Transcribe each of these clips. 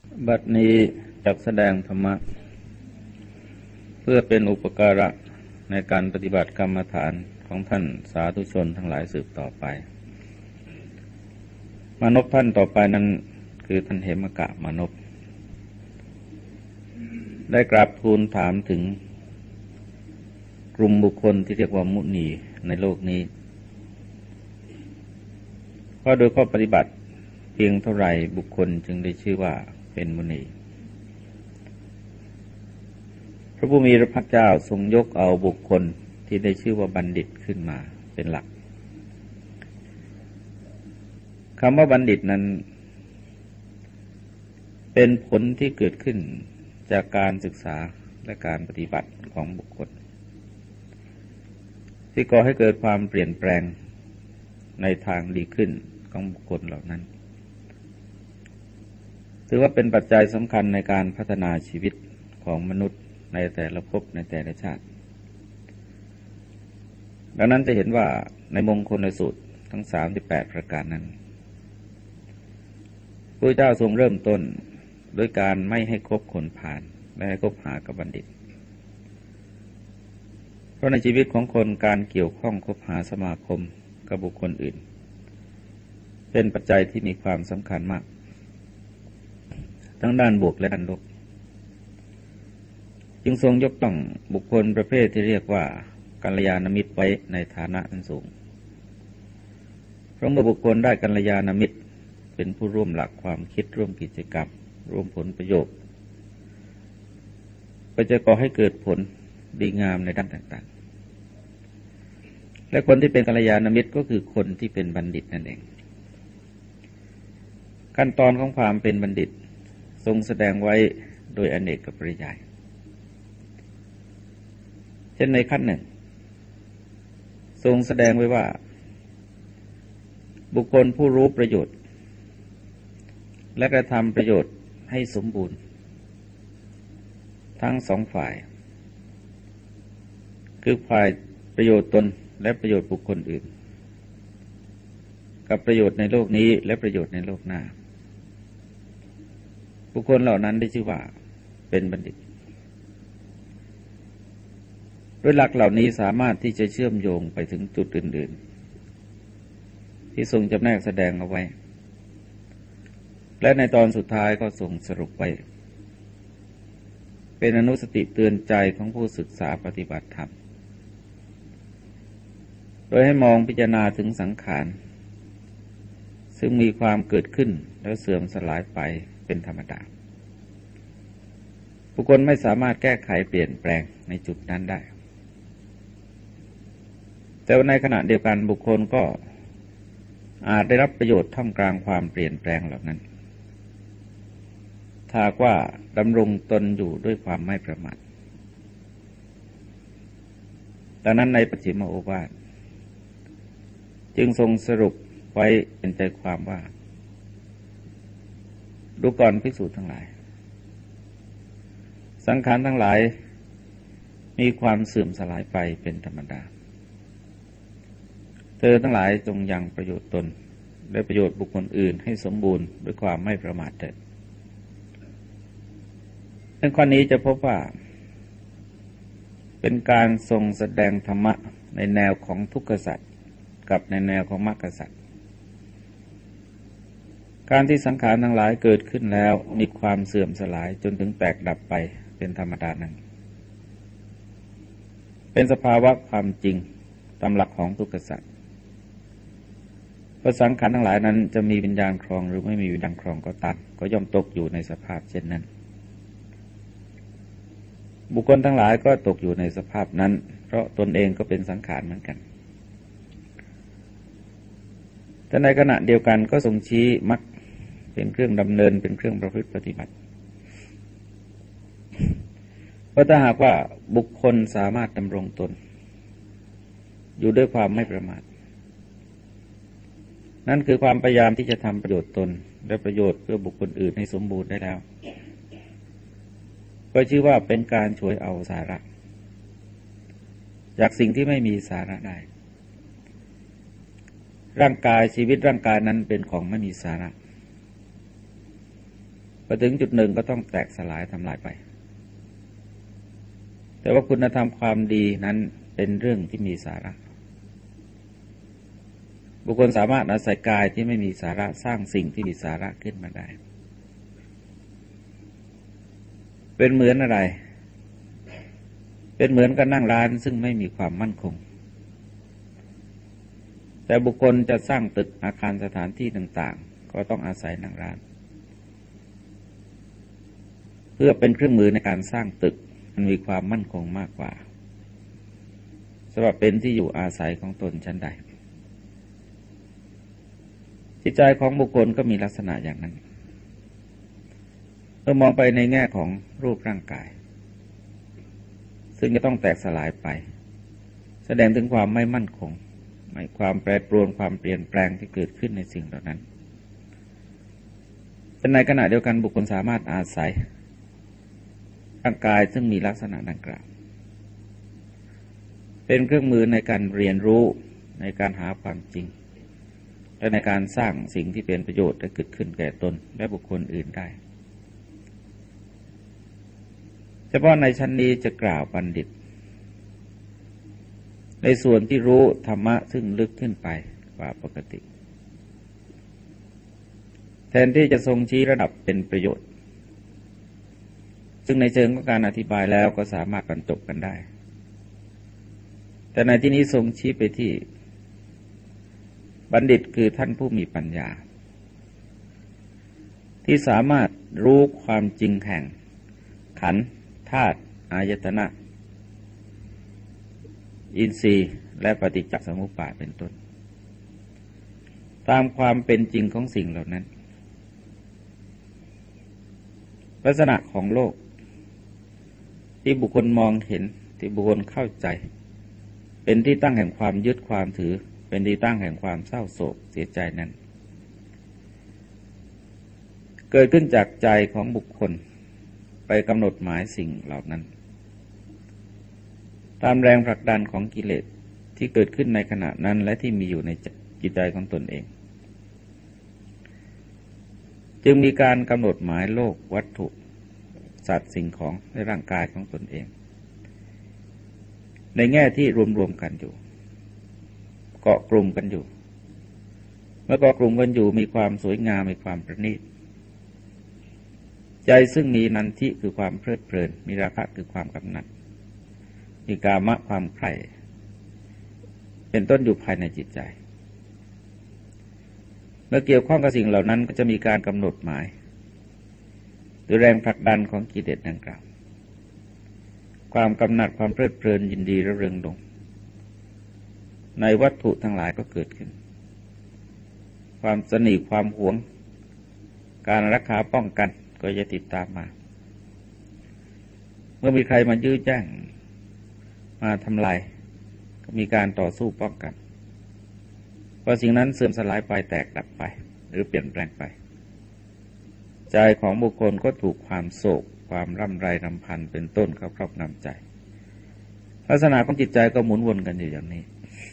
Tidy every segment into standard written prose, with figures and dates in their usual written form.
บัดนี้จักแสดงธรรมะเพื่อเป็นอุปการะในการปฏิบัติกรรมฐานของท่านสาธุชนทั้งหลายสืบต่อไปมานพท่านต่อไปนั้นคือท่านเหมกะมานพได้กราบทูลถามถึงกลุ่มบุคคลที่เรียกว่ามุนีในโลกนี้ว่าโดยข้อปฏิบัติเพียงเท่าไรบุคคลจึงได้ชื่อว่าเป็นมุนีพระผู้มีพระภาคเจ้าทรงยกเอาบุคคลที่ได้ชื่อว่าบัณฑิตขึ้นมาเป็นหลักคำว่าบัณฑิตนั้นเป็นผลที่เกิดขึ้นจากการศึกษาและการปฏิบัติของบุคคลที่ก่อให้เกิดความเปลี่ยนแปลงในทางดีขึ้นของบุคคลเหล่านั้นถือว่าเป็นปัจจัยสำคัญในการพัฒนาชีวิตของมนุษย์ในแต่ละภพในแต่ละชาติดังนั้นจะเห็นว่าในมงคลสูตรทั้ง38ประการนั้นพระเจ้าทรงเริ่มต้นโดยการไม่ให้คบคนพาลและให้คบหากับบัณฑิตเพราะในชีวิตของคนการเกี่ยวข้องคบหาสมาคมกับบุคคลอื่นเป็นปัจจัยที่มีความสำคัญมากทั้งด้านบวกและด้านลบจึงทรงยกย่องบุคคลประเภทที่เรียกว่ากัลยาณมิตรไว้ในฐานะอันสูงเพราะเมื่อบุคคลได้กัลยาณมิตรเป็นผู้ร่วมหลักความคิดร่วมกิจกรรมร่วมผลประโยชน์ก็จะก่อให้เกิดผลดีงามในด้านต่างๆและคนที่เป็นกัลยาณมิตรก็คือคนที่เป็นบัณฑิตนั่นเองขั้นตอนของความเป็นบัณฑิตทรงแสดงไว้โดยอเนกปริยายเช่นในขั้นหนึ่งทรงแสดงไว้ว่าบุคคลผู้รู้ประโยชน์และกระทำประโยชน์ให้สมบูรณ์ทั้งสองฝ่ายคือฝ่ายประโยชน์ตนและประโยชน์บุคคลอื่นกับประโยชน์ในโลกนี้และประโยชน์ในโลกหน้าบุคคลเหล่านั้นได้ชื่อว่าเป็นบัณฑิตโดยหลักเหล่านี้สามารถที่จะเชื่อมโยงไปถึงจุดอื่นๆที่ทรงจำแนกแสดงเอาไว้และในตอนสุดท้ายก็ทรงสรุปไว้เป็นอนุสติเตือนใจของผู้ศึกษาปฏิบัติธรรมโดยให้มองพิจารณาถึงสังขารซึ่งมีความเกิดขึ้นแล้วเสื่อมสลายไปเป็นธรรมดาบุคคลไม่สามารถแก้ไขเปลี่ยนแปลงในจุดนั้นได้แต่ในขณะเดียวกันบุคคลก็อาจได้รับประโยชน์ท่ามกลางความเปลี่ยนแปลงเหล่านั้นถ้าว่าดำรงตนอยู่ด้วยความไม่ประมาทดังนั้นในปัจฉิมโอวาทจึงทรงสรุปไว้เป็นใจความว่าดูก่อนภิกษุทั้งหลายสังขารทั้งหลายมีความเสื่อมสลายไปเป็นธรรมดาเธอทั้งหลายจงยังประโยชน์ตนและประโยชน์บุคคลอื่นให้สมบูรณ์ด้วยความไม่ประมาทเถิดในข้อนี้จะพบว่าเป็นการทรงแสดงธรรมะในแนวของทุกขสัจกับในแนวของมรรคสัจการที่สังขารทั้งหลายเกิดขึ้นแล้วมีความเสื่อมสลายจนถึงแตกดับไปเป็นธรรมดานั้นเป็นสภาวะความจริงตามหลักของทุกขสัจเพราะสังขารทั้งหลายนั้นจะมีวิญญาณครองหรือไม่มีวิญญาณครองก็ตามก็ย่อมตกอยู่ในสภาพเช่นนั้นบุคคลทั้งหลายก็ตกอยู่ในสภาพนั้นเพราะตนเองก็เป็นสังขารเหมือนกันแต่ในขณะเดียวกันก็ทรงชี้มรรคเป็นเครื่องดำเนินเป็นเครื่องประพฤติปฏิบัติเพราะถ้าหากว่าบุคคลสามารถดำรงตนอยู่ด้วยความไม่ประมาทนั่นคือความพยายามที่จะทำประโยชน์ตนและประโยชน์เพื่อบุคคลอื่นให้สมบูรณ์ได้แล้วก็ชื่อว่าเป็นการฉวยเอาสาระจากสิ่งที่ไม่มีสาระได้ร่างกายชีวิตร่างกายนั้นเป็นของไม่มีสาระพอถึงจุดหนึ่งก็ต้องแตกสลายทำลายไปแต่ว่าคุณธรรมความดีนั้นเป็นเรื่องที่มีสาระบุคคลสามารถอาศัยกายที่ไม่มีสาระสร้างสิ่งที่มีสาระขึ้นมาได้เป็นเหมือนอะไรเป็นเหมือนกับนั่งร้านซึ่งไม่มีความมั่นคงแต่บุคคลจะสร้างตึกอาคารสถานที่ต่างๆก็ต้องอาศัยนั่งร้านเพื่อเป็นเครื่องมือในการสร้างตึกมันมีความมั่นคงมากกว่าสำหรับเป็นที่อยู่อาศัยของตนชั้นใดจิตใจของบุคคลก็มีลักษณะอย่างนั้นเมื่อมองไปในแง่ของรูปร่างกายซึ่งจะต้องแตกสลายไปแสดงถึงความไม่มั่นคงความแปรปรวนความเปลี่ยนแปลงที่เกิดขึ้นในสิ่งเหล่านั้นแต่ในขณะเดียวกันบุคคลสามารถอาศัยร่างกายซึ่งมีลักษณะดังกล่าวเป็นเครื่องมือในการเรียนรู้ในการหาความจริงและในการสร้างสิ่งที่เป็นประโยชน์และเกิดขึ้นแก่ตนและบุคคลอื่นได้เฉพาะในชั้นนี้จะกล่าวบัณฑิตในส่วนที่รู้ธรรมะซึ่งลึกขึ้นไปกว่าปกติแทนที่จะทรงชี้ระดับเป็นประโยชน์ซึ่งในเชิงของการอธิบายแล้วก็สามารถบรรจบกันได้แต่ในที่นี้ทรงชี้ไปที่บัณฑิตคือท่านผู้มีปัญญาที่สามารถรู้ความจริงแห่งขันธ์ธาตุอายตนะอินทรีย์และปฏิจจสมุปบาทเป็นต้นตามความเป็นจริงของสิ่งเหล่านั้นลักษณะของโลกที่บุคคลมองเห็นที่บุคคลเข้าใจเป็นที่ตั้งแห่งความยึดความถือเป็นที่ตั้งแห่งความเศร้าโศกเสียใจนั้นเกิดขึ้นจากใจของบุคคลไปกำหนดหมายสิ่งเหล่านั้นตามแรงผลักดันของกิเลสที่เกิดขึ้นในขณะนั้นและที่มีอยู่ในจิตใจของตนเองจึงมีการกำหนดหมายโลกวัตถุสัตว์สิ่งของในร่างกายของตนเองในแง่ที่รวมๆกันอยู่เกาะกลุ่มกันอยู่เมื่อเกาะกลุ่มกันอยู่มีความสวยงามมีความประณีตใจซึ่งมีนันทิคือความเพลิดเพลินมีราคะคือความกำหนัดมีกามะความใคร่เป็นต้นอยู่ภายในจิตใจเมื่อเกี่ยวข้องกับสิ่งเหล่านั้นก็จะมีการกำหนดหมายหรือแรงผลักดันของกิเลสดังกล่าวความกำหนัดความเพลิดเพลินยินดีระเริงลงในวัตถุทั้งหลายก็เกิดขึ้นความสนิทความหวงการรักษาป้องกันก็จะติดตามมาเมื่อมีใครมายื้อแย่งมาทำลายก็มีการต่อสู้ป้องกันพอสิ่งนั้นเสื่อมสลายไปแตกดับไปหรือเปลี่ยนแปลงไปใจของบุคคลก็ถูกความโศกความร่ำไรรำพันเป็นต้นเข้าครอบงำใจลักษณะของจิตใจก็หมุนวนกันอยู่อย่างนี้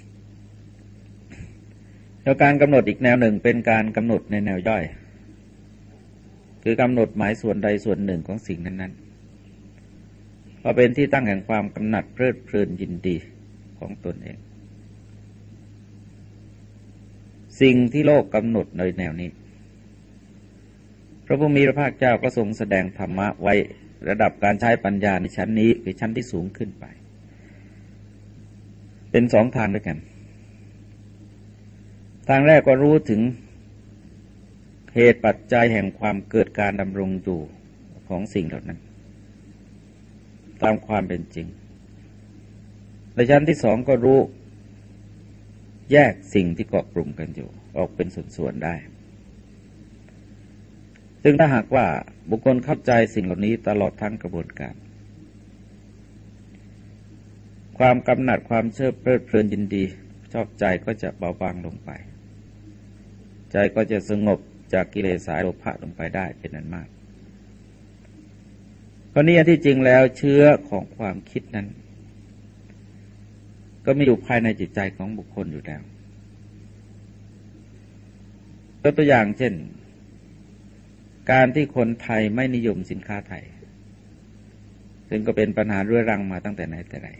แล้วการกำหนดอีกแนวหนึ่งเป็นการกำหนดในแนวย่อยคือกำหนดหมายส่วนใดส่วนหนึ่งของสิ่งนั้นๆพอเป็นที่ตั้งแห่งความกำหนัดเพลิดเพลินยินดีของตนเองสิ่งที่โลกกำหนดในแนวนี้พระผู้มีพระภาคเจ้าก็ทรงแสดงธรรมะไว้ระดับการใช้ปัญญาในชั้นนี้คือชั้นที่สูงขึ้นไปเป็นสองทางด้วยกันทางแรกก็รู้ถึงเหตุปัจจัยแห่งความเกิดการดำรงอยู่ของสิ่งเหล่านั้นตามความเป็นจริงในชั้นที่สองก็รู้แยกสิ่งที่เกาะกลุ่มกันอยู่ออกเป็นส่วนๆได้ซึ่งถ้าหากว่าบุคคลเข้าใจสิ่งเหล่านี้ตลอดทั้งกระบวนการความกำหนัดความเพลิดเพลินยินดีชอบใจก็จะเบาบางลงไปใจก็จะสงบจากกิเลสสายโลภะลงไปได้เป็นอันมากเพราะนี้ที่จริงแล้วเชื้อของความคิดนั้นก็มีอยู่ภายในจิตใจของบุคคลอยู่แล้วตัวอย่างเช่นการที่คนไทยไม่นิยมสินค้าไทยซึ่งก็เป็นปัญหาเรื้อรังมาตั้งแต่ไหนแต่ไร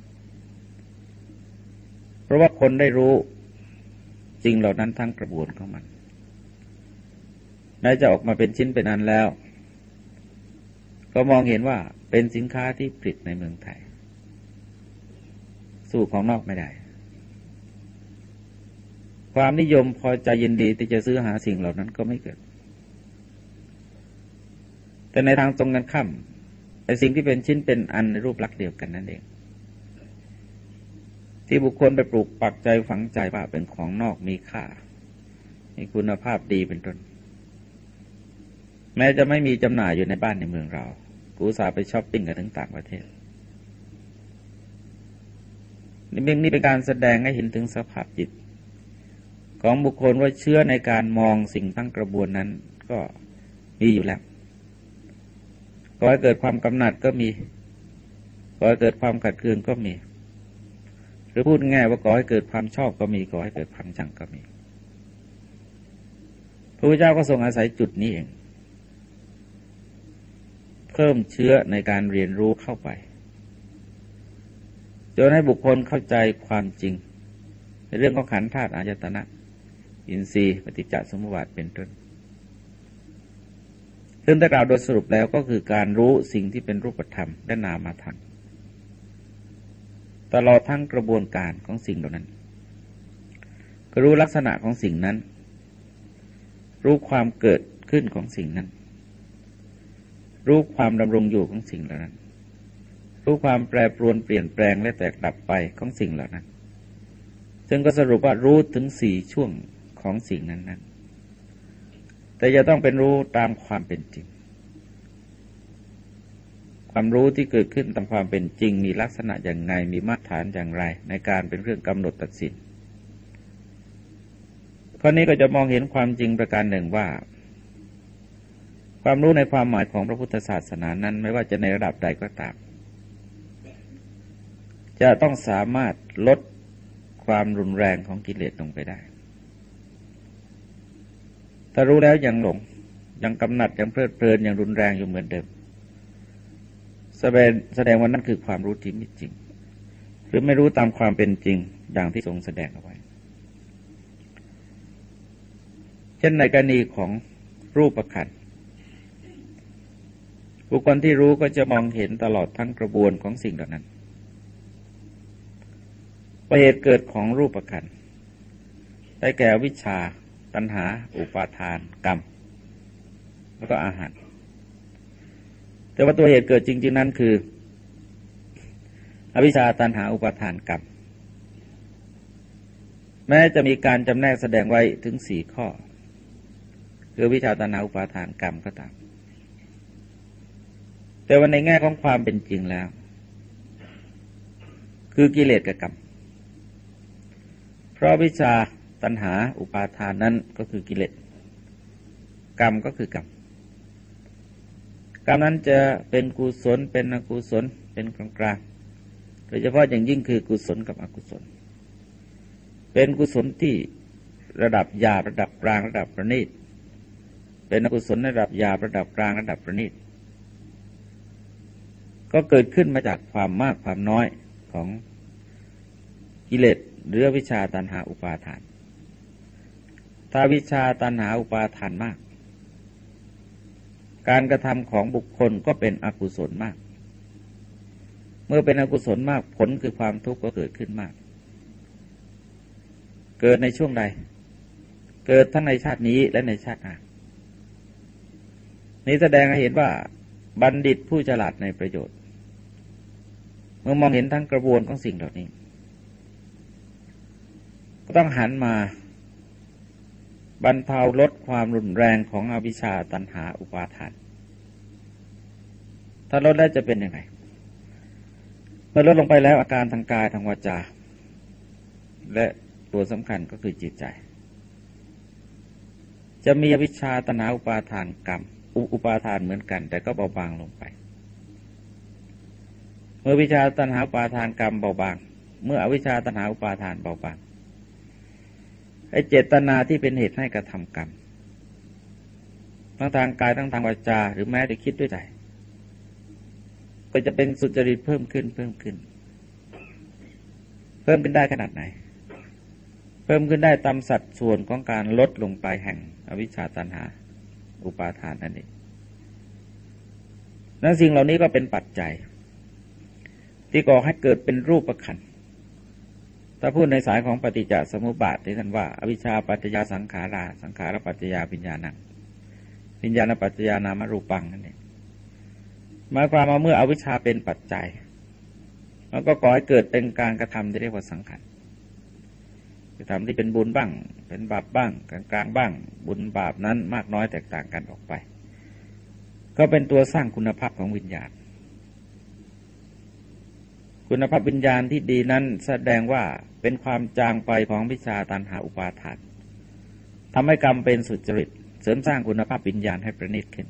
เพราะว่าคนได้รู้สิ่งเหล่านั้นทั้งกระบวนของมันแม้จะออกมาเป็นชิ้นเป็นอันแล้วก็มองเห็นว่าเป็นสินค้าที่ผลิตในเมืองไทยสู้ของนอกไม่ได้ความนิยมพอใจยินดีที่จะซื้อหาสิ่งเหล่านั้นก็ไม่เกิดแต่ในทางตรงกันข้ามไอ้สิ่งที่เป็นชิ้นเป็นอันในรูปลักษณ์เดียวกันนั่นเองที่บุคคลไปปลูกปักใจฝังใจว่าเป็นของนอกมีค่ามีคุณภาพดีเป็นต้นแม้จะไม่มีจำหน่ายอยู่ในบ้านในเมืองเรากูอุตส่าห์ไปช้อปปิ้งกันถึงต่างประเทศนี่เป็นการแสดงให้เห็นถึงสภาพจิตของบุคคลว่าเชื่อในการมองสิ่งทั้งกระบวนนั้นก็มีอยู่แล้วก่อให้เกิดความกำหนัดก็มีก่อให้เกิดความขัดเคืองก็มีหรือพูดง่ายว่าก่อให้เกิดความชอบก็มีก่อให้เกิดความชังก็มีพระพุทธเจ้าก็ทรงอาศัยจุดนี้เองเพิ่มเชื้อในการเรียนรู้เข้าไปจนให้บุคคลเข้าใจความจริงในเรื่องของขันธ์ธาตุอายตนะอินทรีย์ปฏิจจสมุปบาทเป็นต้นซึ่งถ้ากล่าวโดยสรุปแล้วก็คือการรู้สิ่งที่เป็นรูปธรรมและนามธรรมตลอดทั้งกระบวนการของสิ่งเหล่านั้นก็รู้ลักษณะของสิ่งนั้นรู้ความเกิดขึ้นของสิ่งนั้นรู้ความดำรงอยู่ของสิ่งเหล่านั้นรู้ความแปรปรวนเปลี่ยนแปลงและแตกดับไปของสิ่งเหล่านั้นซึ่งก็สรุปว่ารู้ถึง4ช่วงของสิ่งนั้นแต่จะต้องเป็นรู้ตามความเป็นจริงความรู้ที่เกิดขึ้นตามความเป็นจริงมีลักษณะอย่างไงมีมาตรฐานอย่างไรในการเป็นเรื่องกำหนดตัดสินข้อนี้ก็จะมองเห็นความจริงประการหนึ่งว่าความรู้ในความหมายของพระพุทธศาสนานั้นไม่ว่าจะในระดับใดก็ตามจะต้องสามารถลดความรุนแรงของกิเลสลงไปได้ถ้ารู้แล้วยังหลงยังกำหนัดยังเพลิดเพลินยังรุนแรงอยู่เหมือนเดิมแสดงว่านั่นคือความรู้ที่ไม่จริงหรือไม่รู้ตามความเป็นจริงอย่างที่ทรงแสดงเอาไว้เช่นในกรณีของรูปขันธ์บุคคลที่รู้ก็จะมองเห็นตลอดทั้งกระบวนของสิ่งเหล่านั้นเหตุเกิดของรูปขันธ์ได้แก่วิชชาตัณหาอุปาทานกรรมแล้วก็อาหารแต่ว่าตัวเหตุเกิดจริงๆนั้นคืออวิชชาตัณหาอุปาทานกรรมแม้จะมีการจำแนกแสดงไว้ถึง4ข้อคือวิชชาตัณหาอุปาทานกรรมก็ตามแต่ว่าในแง่ของความเป็นจริงแล้วคือกิเลสกับกรรมเพราะวิชชาตัณหาอุปาทานนั้นก็คือกิเลสกรรมก็คือกรรมกรรมนั้นจะเป็นกุศลเป็นอกุศลเป็นกลางๆโดยเฉพาะอย่างยิ่งคือกุศลกับอกุศลเป็นกุศลที่ระดับหยาบระดับกลางระดับประณีตเป็นอกุศลระดับหยาบระดับกลางระดับประณีตก็เกิดขึ้นมาจากความมากความน้อยของกิเลสหรือวิชชาตัณหาอุปาทานถ้าวิชชาตัณหาอุปาทานมากการกระทำของบุคคลก็เป็นอกุศลมากเมื่อเป็นอกุศลมากผลคือความทุกข์ก็เกิดขึ้นมากเกิดในช่วงใดเกิดทั้งในชาตินี้และในชาติหน้านี้แสดงให้เห็นว่าบัณฑิตผู้ฉลาดในประโยชน์เมื่อมองเห็นทั้งกระบวนของสิ่งเหล่านี้ก็ต้องหันมาบรรเทาลดความรุนแรงของอวิชชาตัณหาอุปาทานถ้าลดได้จะเป็นยังไงเมื่อลดลงไปแล้วอาการทางกายทางวาจาและตัวสำคัญก็คือจิตใจจะมีอวิชชาตัณหาอุปาทานกรรมอุปาทานเหมือนกันแต่ก็เบาบางลงไปเมื่อวิชชาตัณหาอุปาทานกรรมเบาบางเมื่ออวิชชาตัณหาอุปาทานเบาบางไอ้เจตนาที่เป็นเหตุให้กระทำกรรมทั้งทางกายทั้งทางวาจาหรือแม้แต่คิดด้วยใจก็จะเป็นสุจริตเพิ่มขึ้นเพิ่มขึ้นได้ขนาดไหนเพิ่มขึ้นได้ตามสัดส่วนของการลดลงไปแห่งอวิชชาตัณหาอุปาทานนั่นเองนั้นสิ่งเหล่านี้ก็เป็นปัจจัยที่ก่อให้เกิดเป็นรูปขันธ์ถ้าพูดในสายของปฏิจจสมุปบาทที่ท่านว่าอวิชชาปัจจยาสังขาราสังขารปัจจยาวิญญาณังวิญญาณปัจจยานามรูปังนั่นเองหมายความว่าเมื่ออวิชชาเป็นปัจจัยมันก็ก่อให้เกิดเป็นการกระทำที่เรียกว่าสังขารกระทำที่เป็นบุญบ้างเป็นบาปบ้างกลางๆบ้างบุญบาปนั้นมากน้อยแตกต่างกันออกไปก็เป็นตัวสร้างคุณภาพของวิญญาณคุณภาพวิญญาณที่ดีนั้นแสดงว่าเป็นความจางไปของวิชชาตัณหาอุปาทานทำให้กรรมเป็นสุจริตเสริมสร้างคุณภาพวิญญาณให้ประณีตขึ้น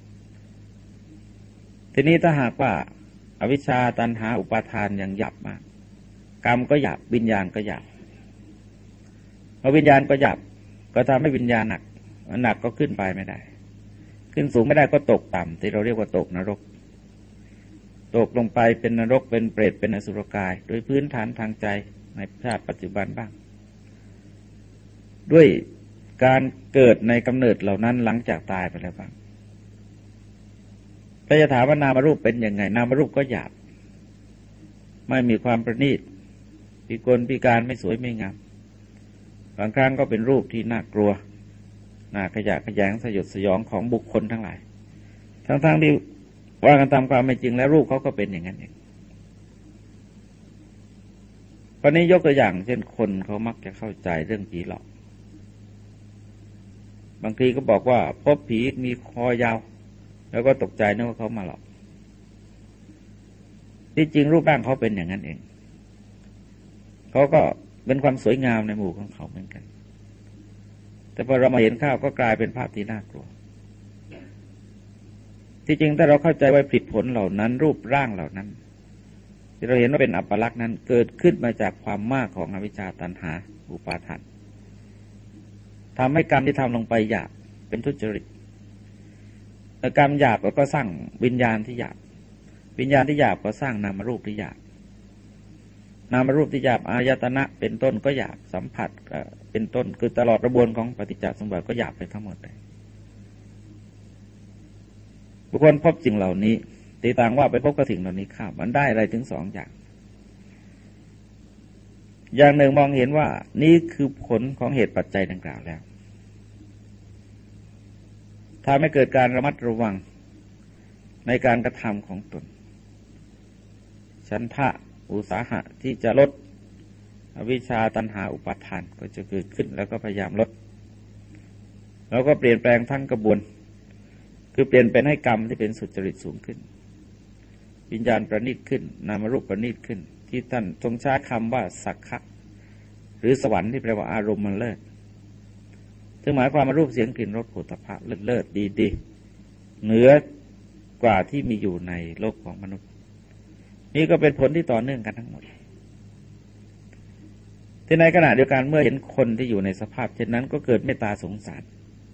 ทีนี้ถ้าหากว่าอวิชชาตัณหาอุปาทานยังหยาบมากกรรมก็หยาบวิญญาณก็หยาบพอวิญญาณก็หยาบก็ทำให้วิญญาณหนักก็ขึ้นไปไม่ได้ขึ้นสูงไม่ได้ก็ตกต่ำที่เราเรียกว่าตกนรกตกลงไปเป็นนรกเป็นเปรตเป็นอสุรกายโดยพื้นฐานทางใจในชาติปัจจุบันบ้างด้วยการเกิดในกำเนิดเหล่านั้นหลังจากตายไปแล้วบ้างถ้าจะถามว่านามรูปเป็นยังไงนามรูปก็หยาบไม่มีความประณีตพิกลพิการไม่สวยไม่งามบางครั้งก็เป็นรูปที่น่ากลัวน่าขยะแขยงสยดสยองของบุคคลทั้งหลายทั้งที่ว่ากันตามความเป็นจริงแล้วรูปเขาก็เป็นอย่างนั้นเองวันนี้ยกตัวอย่างเช่นคนเขามักจะเข้าใจเรื่องผีหลอกบางทีก็บอกว่าพบผีมีคอยาวแล้วก็ตกใจนึกว่าเขามาหลอกที่จริงรูปร่างเขาเป็นอย่างนั้นเองเขาก็เป็นความสวยงามในหมู่ของเขาเหมือนกันแต่พอเรามาเห็นข้าวก็กลายเป็นภาพที่น่ากลัวที่จริงถ้าเราเข้าใจไว้ผิดผลเหล่านั้นรูปร่างเหล่านั้นที่เราเห็นว่าเป็นอัปลักษณ์นั้นเกิดขึ้นมาจากความมากของอวิชชาตัณหาอุปาทานทำให้กรรมที่ทำลงไปหยาบเป็นทุจริตกรรมหยาบก็สร้างวิญญาณที่หยาบวิญญาณที่หยาบก็สร้างนามรูปที่หยาบนามรูปที่หยาบอายตนะเป็นต้นก็หยาบสัมผัสเป็นต้นคือตลอดกระบวนของปฏิจจสมุปบาทก็หยาบไปทั้งหมดเลยบุคคลพบสิ่งเหล่านี้ตีต่างว่าไปพบกับสิ่งเหล่านี้ข้ามมันได้อะไรถึงสองอย่างอย่างหนึ่งมองเห็นว่านี่คือผลของเหตุปัจจัยดังกล่าวแล้วถ้าไม่เกิดการระมัดระวังในการกระทำของตนฉันทะอุตสาหะที่จะลดอวิชชาตัณหาอุปาทานก็จะเกิดขึ้นแล้วก็พยายามลดแล้วก็เปลี่ยนแปลงทั้งกระบวนคือเปลี่ยนเป็นให้กรรมที่เป็นสุจริตสูงขึ้นวิญญาณประณีตขึ้นนามรูปประณีตขึ้นที่ท่านทรงใช้คำว่าสักขะหรือสวรรค์ที่แปลว่าอารมณ์มันเลิศซึ่งหมายความว่ารูปเสียงกลิ่นรสโผฏฐัพพะเลิศดีเหนือกว่าที่มีอยู่ในโลกของมนุษย์นี่ก็เป็นผลที่ต่อเนื่องกันทั้งหมดที่ในขณะเดียวกันเมื่อเห็นคนที่อยู่ในสภาพเช่นนั้นก็เกิดเมตตาสงสาร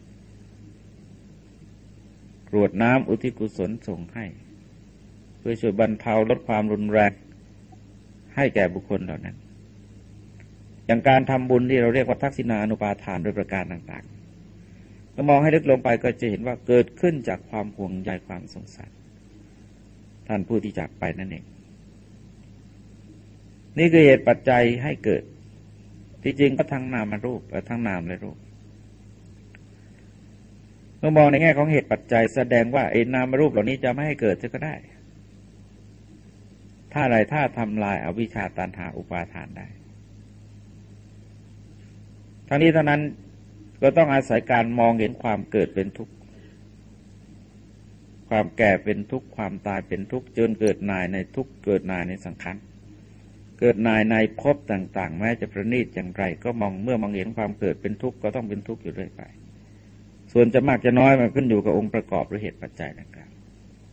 กรวดน้ำอุทิศกุศลส่งให้เพื่อช่วยบรรเทาลดความรุนแรงให้แก่บุคคลเหล่านั้นอย่างการทำบุญที่เราเรียกว่าทักษิณานุปาทานโดยประการต่างๆถ้ามองให้ลึกลงไปก็จะเห็นว่าเกิดขึ้นจากความห่วงใยความสงสารท่านผู้ที่จากไปนั่นเองนี่คือเหตุปัจจัยให้เกิดที่จริงก็ทั้งนามรูปและทั้งนามและรูปเมื่อมองในแง่ของเหตุปัจจัยแสดงว่าไอ้นามรูปเหล่านี้จะไม่ให้เกิดก็ได้ถ้าอะไรถ้าทำลายอวิชชาตัณหาอุปาทานได้ทั้งนี้เท่านั้นก็ต้องอาศัยการมองเห็นความเกิดเป็นทุกข์ความแก่เป็นทุกข์ความตายเป็นทุกข์จนเกิดนายในทุกข์เกิดนายในสังขารเกิดนายในภพต่างๆแม้จะประณีตอย่างไรก็เมื่อมองเห็นความเกิดเป็นทุกข์ก็ต้องเป็นทุกข์อยู่เรื่อยไปส่วนจะมากจะน้อยมันขึ้นอยู่กับองค์ประกอบหรือเหตุปัจจัยต่าง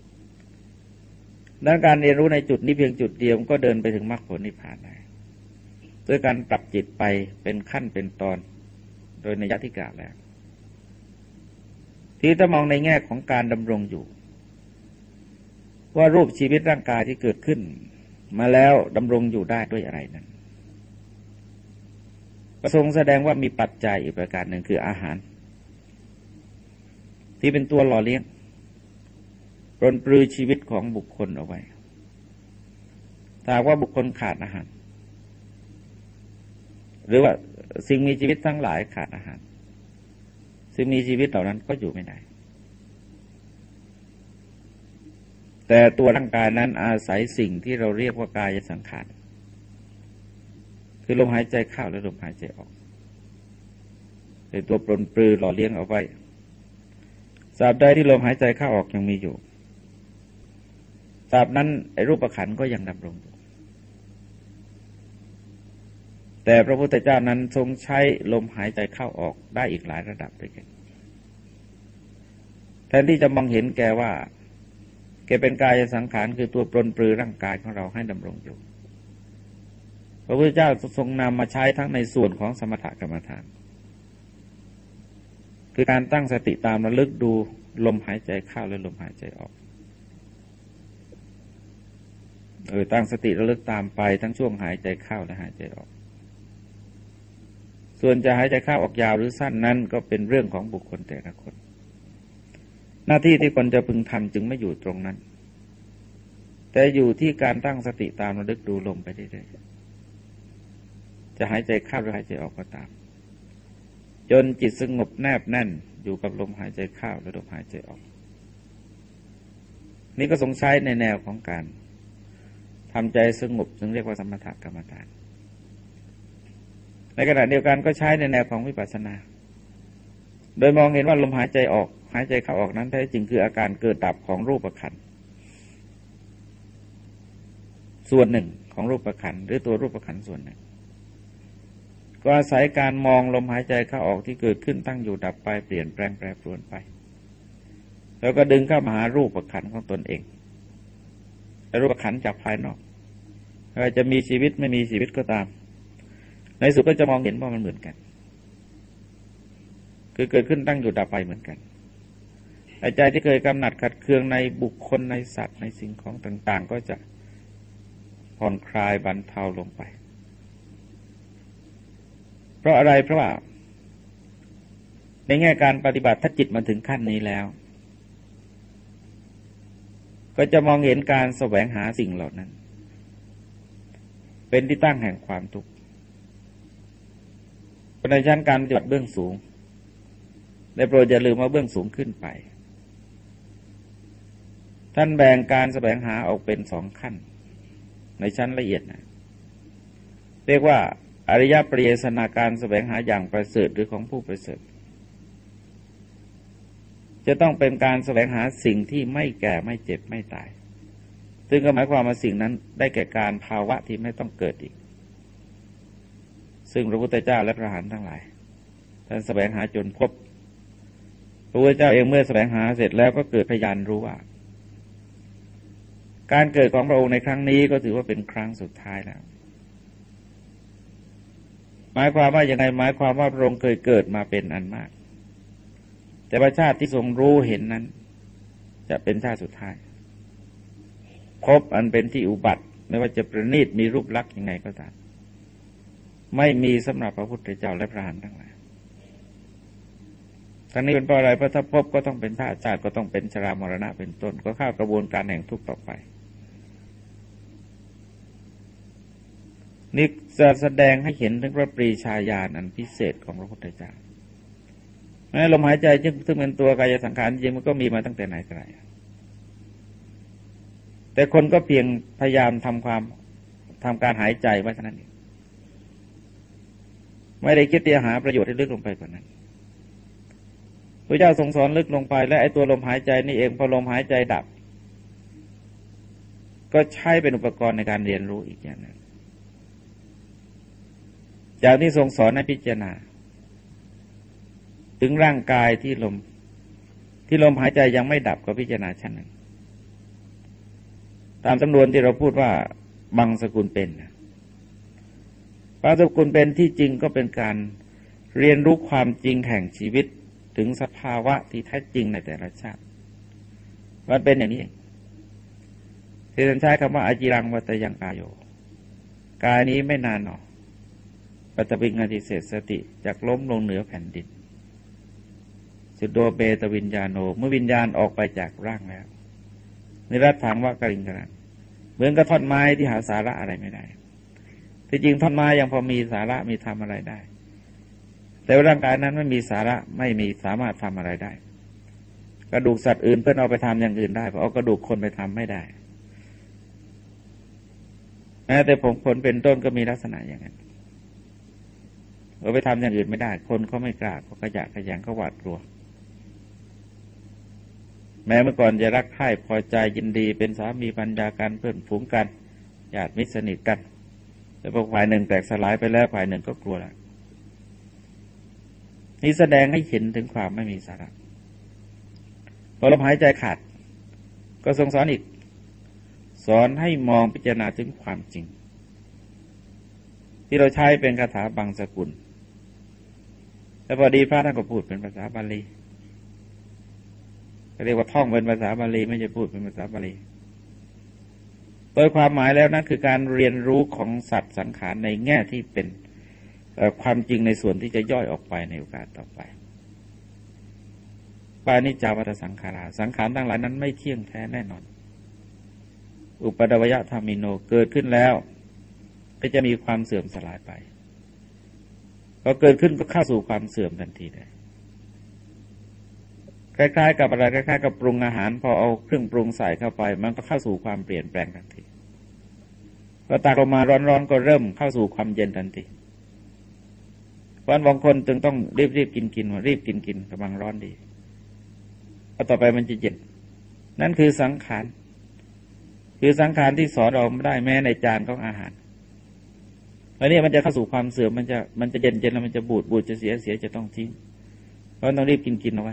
ๆดังการเรียนรู้ในจุดนี้เพียงจุดเดียวก็เดินไปถึงมรรคผลนิพพานได้ด้วยการปรับจิตไปเป็นขั้นเป็นตอนโดยนัยยะที่กล่าวแล้วที่ถ้ามองในแง่ของการดำรงอยู่ว่ารูปชีวิตร่างกายที่เกิดขึ้นมาแล้วดำรงอยู่ได้ด้วยอะไรนั้นประสงค์แสดงว่ามีปัจจัยอีกประการหนึ่งคืออาหารที่เป็นตัวหล่อเลี้ยงปรนปรือชีวิตของบุคคลเอาไว้ถ้าว่าบุคคลขาดอาหารหรือว่าสิ่งมีชีวิตทั้งหลายขาดอาหารสิ่งมีชีวิตเหล่านั้นก็อยู่ไม่ได้แต่ตัวร่างกายนั้นอาศัยสิ่งที่เราเรียกว่ากายสังขารคือลมหายใจเข้าและลมหายใจออกเป็นตัวปรนปรือหล่อเลี้ยงเอาไว้ตราบใดที่ลมหายใจเข้าออกยังมีอยู่ตราบนั้นไอ้รูปขันธ์ก็ยังดำรงอยู่แต่พระพุทธเจ้านั้นทรงใช้ลมหายใจเข้าออกได้อีกหลายระดับด้วยกันแทนที่จะมองเห็นแกว่าแกเป็นกายสังขารคือตัวปรนปรือร่างกายของเราให้ดำรงอยู่พระพุทธเจ้าทรงนำมาใช้ทั้งในส่วนของสมถกรรมฐานคือการตั้งสติตามระลึกดูลมหายใจเข้าและลมหายใจออกตั้งสติระลึกตามไปทั้งช่วงหายใจเข้าและหายใจออกส่วนจะหายใจเข้าออกยาวหรือสั้นนั้นก็เป็นเรื่องของบุคคลแต่ละคนหน้าที่ที่คนจะพึงทำจึงไม่อยู่ตรงนั้นแต่อยู่ที่การตั้งสติตามระลึกดูลมไปเรื่อยๆจะหายใจเข้าหรือหายใจออกก็ตามจนจิตสงบแนบแน่นอยู่กับลมหายใจเข้าและลมหายใจออกนี่ก็ทรงใช้ในแนวของการทำใจสงบซึ่งเรียกว่าสมถกรรมฐานในขณะเดียวกันก็ใช้ในแนวของวิปัสสนาโดยมองเห็นว่าลมหายใจออกหายใจเข้าออกนั้นแท้จริงคืออาการเกิดดับของรูปขันธ์ส่วนหนึ่งของรูปขันธ์หรือตัวรูปขันธ์ส่วนหนึ่งก็อาศัยการมองลมหายใจเข้าออกที่เกิดขึ้นตั้งอยู่ดับไปเปลี่ยนแปลงแปรปรวนไปแล้วก็ดึงเข้ามาหารูปขันธ์ของตนเองรูปขันธ์จากภายนอกไม่ว่าจะมีชีวิตไม่มีชีวิตก็ตามในสุดก็จะมองเห็นว่ามันเหมือนกันคือเกิดขึ้นตั้งอยู่ดับไปเหมือนกันใจที่เคยกำหนัดขัดเคืองในบุคคลในสัตว์ในสิ่งของต่างๆก็จะผ่อนคลายบรรเทาลงไปเพราะอะไรเพราะว่าในแง่การปฏิบัติถ้าจิตมาถึงขั้นนี้แล้วก็จะมองเห็นการแสวงหาสิ่งเหล่านั้นเป็นที่ตั้งแห่งความทุกข์ในชั้นการปฏิบัติเบื้องสูงได้โปรดอย่าลืมว่าเบื้องสูงขึ้นไปท่านแบ่งการแสวงหาออกเป็น2ขั้นในชั้นละเอียดนะเรียกว่าอริยปริเยสนาการแสวงหาอย่างประเสริฐหรือของผู้ประเสริฐจะต้องเป็นการแสวงหาสิ่งที่ไม่แก่ไม่เจ็บไม่ตายซึ่งก็หมายความว่าสิ่งนั้นได้แก่การภาวะที่ไม่ต้องเกิดอีกซึ่งพระพุทธเจ้าและพระอรหันต์ทั้งหลายท่านแสวงหาจนพบพระพุทธเจ้าเองเมื่อแสวงหาเสร็จแล้วก็เกิดพยานรู้ว่าการเกิดของพระองค์ในครั้งนี้ก็ถือว่าเป็นครั้งสุดท้ายแล้วหมายความว่าอย่างไรหมายความว่าพระองค์เคยเกิดมาเป็นอันมากแต่ว่าชาติที่ทรงรู้เห็นนั้นจะเป็นชาติสุดท้ายพบอันเป็นที่อุบัติไม่ว่าจะประณีตมีรูปลักษณ์ยังไงก็ตามไม่มีสำหรับพระพุทธเจ้าและพระอรหันต์ทั้งหลายทั้งนี้เป็นเพราะอะไรเพราะถ้าพบก็ต้องเป็นชาติก็ต้องเป็นชรามรณะเป็นต้นก็เข้ากระบวนการแห่งทุกข์ต่อไปนี่จะแสดงให้เห็นถึงพระปรีชาญาณอันพิเศษของพระพุทธเจ้าลมหายใจซึ่งเป็นตัวกายสังขารจริงมันก็มีมาตั้งแต่ไหนแต่ไรแต่คนก็เพียงพยายามทำการหายใจไว้เท่านั้นเองไม่ได้คิดจะหาประโยชน์ให้ลึกลงไปกว่านั้นพระเจ้าทรงสอนลึกลงไปและไอ้ตัวลมหายใจนี่เองพอลมหายใจดับก็ใช้เป็นอุปกรณ์ในการเรียนรู้อีกอย่างหนึ่งจากที่ทรงสอนให้พิจารณาถึงร่างกายที่ลมหายใจยังไม่ดับก็พิจารณาชั้นหนึ่งตามจำนวนที่เราพูดว่าบังสกุลเป็นบังสกุลเป็นที่จริงก็เป็นการเรียนรู้ความจริงแห่งชีวิตถึงสภาวะที่แท้จริงในแต่ละชาติมันเป็นอย่างนี้เองที่ท่านใช้คำว่าอาจิรังวัตยังกายโยกายนี้ไม่นานหนอปัตตปิงอธิเศษสติจากล้มลงเหนือแผ่นดินสุดโดเบตวิญญาโนเมื่อวิญญาณออกไปจากร่างแล้วนิรัตถังวะกริงกรันเหมือนกับท่อนไม้ที่หาสาระอะไรไม่ได้ที่จริงท่อนไม้ยังพอมีสาระมีทำอะไรได้แต่ร่างกายนั้นไม่มีสาระไม่มีสามารถทำอะไรได้กระดูกสัตว์อื่นเพื่อนเอาไปทำอย่างอื่นได้เพราะเอากระดูกคนไปทำไม่ได้แม้แต่ผมขนเป็นต้นก็มีลักษณะอย่างนั้นเอาไปทำอย่างอื่นไม่ได้คนเขาไม่กล้าเขาขยะขยงเขาหวาดกลัวแม้เมื่อก่อนจะรักใคร่พอใจยินดีเป็นสามีภรรยากันเพื่อนฝูงกันญาติมิตรสนิทกันแต่พอฝ่ายหนึ่งแตกสลายไปแล้วฝ่ายหนึ่งก็กลัวแล้วนี่แสดงให้เห็นถึงความไม่มีสาระพอลมหายใจขาดก็ทรงสอนอีกสอนให้มองพิจารณาถึงความจริงที่เราใช้เป็นคาถาบางสกุลแต่พอดีพระท่านก็พูดเป็นภาษาบาลีเรียกว่าท่องเป็นภาษาบาลีไม่ใช่พูดเป็นภาษาบาลีโดยความหมายแล้วนั่นคือการเรียนรู้ของสัตว์สังขารในแง่ที่เป็นความจริงในส่วนที่จะย่อยออกไปในโอกาสต่อไปปานิจจาวัฏสังขาราสังขารทั้งหลายนั้นไม่เที่ยงแท้แน่นอนอุปดวยธรรมิโนเกิดขึ้นแล้วก็จะมีความเสื่อมสลายไปพอเกิดขึ้นก็เข้าสู่ความเสื่อมทันทีเลยคล้ายๆกับอะไรคล้ายๆกับปรุงอาหารพอเอาเครื่องปรุงใส่เข้าไปมันก็เข้าสู่ความเปลี่ยนแปลงทันทีพอตักออกมาร้อนๆก็เริ่มเข้าสู่ความเย็นทันทีวันบางคนจึงต้องรีบๆกินรีบกินกำลังร้อนดีพอต่อไปมันจะเย็นนั่นคือสังขารคือสังขารที่สอนเราไม่ได้แม้ในจานของอาหารแล้วนี่มันจะเข้าสู่ความเสื่อมมันจะเย็นแล้วมันจะบูดจะเสียจะต้องทิ้งเพราะต้องรีบกินเอาไว้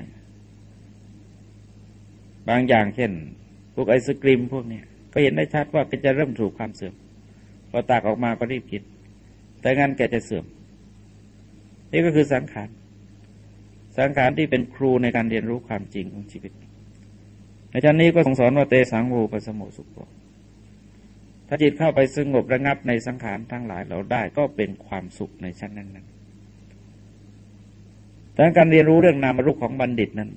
บางอย่างเช่นพวกไอศกรีมพวกนี้ก็เห็นได้ชัดว่าก็จะเริ่มถูกความเสื่อมพอตักออกมาก็รีบกินแต่งั้นแกจะเสื่อมนี่ก็คือสังขารที่เป็นครูในการเรียนรู้ความจริงของชีวิตในชั้นนี้ก็ทรงสอนว่าเตสังโวปสโมสุโขถ้าจิตเข้าไปสงบระงับในสังขารทั้งหลายเราได้ก็เป็นความสุขในชั้นนั้นๆแต่การเรียนรู้เรื่องนามรูปของบัณฑิตนั้น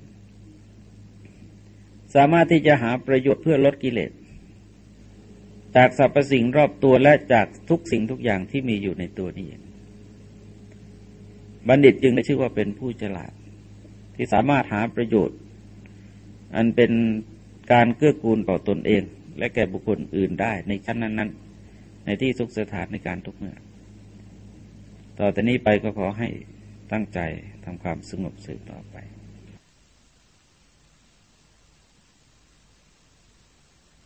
สามารถที่จะหาประโยชน์เพื่อลดกิเลสจากสรรพสิ่งรอบตัวและจากทุกสิ่งทุกอย่างที่มีอยู่ในตัวนี้บัณฑิตจึงได้ชื่อว่าเป็นผู้ฉลาดที่สามารถหาประโยชน์อันเป็นการเกื้อกูลต่อตนเองและแก่บุคคลอื่นได้ในชั้นนั้นๆในที่ทุกสถานในการทุกเมื่อต่อแต่นี้ไปก็ขอให้ตั้งใจทำความสงบสืบต่อไป